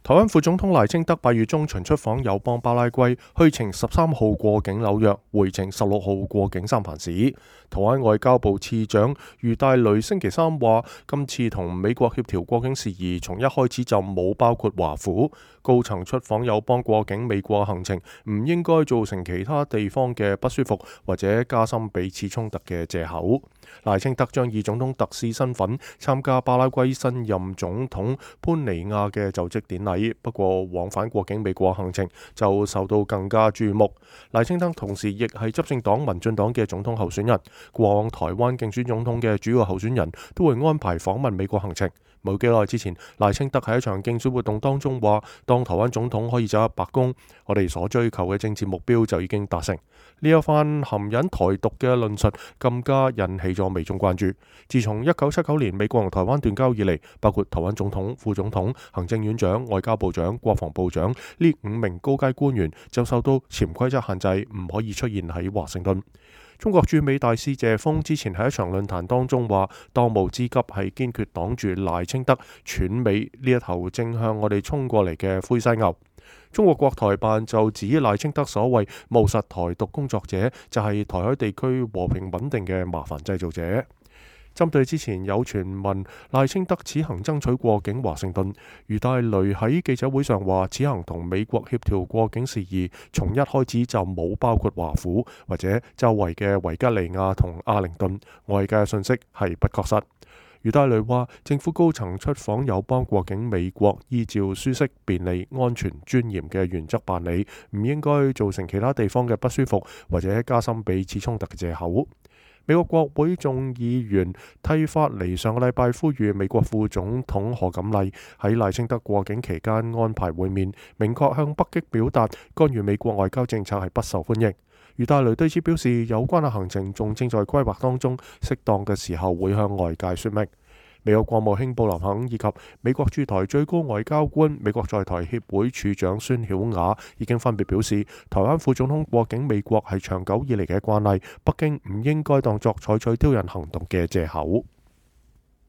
台灣副總統賴清德8月中旬出訪友邦巴拉圭，去程13號過境紐約，回程16號過境三藩市。台灣外交部次長余大雷星期三話，今次同美國協調過境事宜，從一開始就冇包括華府高層出訪友邦過境美國行程，唔應該造成其他地方嘅不舒服或者加深彼此衝突嘅藉口。賴清德將以總統特使身份參加巴拉圭新任總統潘尼亞嘅就職典禮，不過往返過境美國行程就受到更加注目。賴清德同時亦係執政黨民進黨嘅總統候選人，過往台灣競選總統嘅主要候選人都會安排訪問美國行程。冇幾耐之前，賴清德喺一場競選活動當中話，當台灣總統可以走入白宮，我哋所追求嘅政治目標就已經達成。呢一番含引台獨嘅論述更加引起咗美中關注。自從1979年美國同台灣斷交以嚟，包括台灣總統、副總統、行政院長、外交部長、國防部長呢5名高階官員就受到潛規則限制，唔可以出現喺華盛頓。中國駐美大使謝鋒之前喺一場論壇當中話，當務之急係堅決擋住賴清德竄美呢一頭正向我哋衝過嚟嘅灰犀牛。中國國台辦就指賴清德所謂務實台獨工作者，就係台海地區和平穩定嘅麻煩製造者。針對之前有傳聞賴清德此行爭取過境華盛頓，余大雷喺記者會上話，此行同美國協調過境事宜，從一開始就冇包括華府或者周圍嘅維吉尼亞同阿靈頓，外界嘅信息係不確實。余大雷話，政府高層出訪友邦過境美國，依照舒適、便利、安全、尊嚴嘅原則辦理，唔應該造成其他地方嘅不舒服或者加深彼此衝突嘅藉口。美國國會眾議員蒂法尼上個禮拜呼籲美國副總統賀錦麗喺賴清德過境期間安排會面，明確向北京表達干預美國外交政策係不受歡迎。余大雷對此表示，有關嘅行程仲正在規劃當中，適當嘅時候會向外界說明。美國國務卿布林肯以及美國駐台最高外交官、美國在台協會處長孫曉雅已經分別表示，台灣副總統過境美國係長久以嚟嘅慣例，北京唔應該當作採取挑釁行動嘅藉口。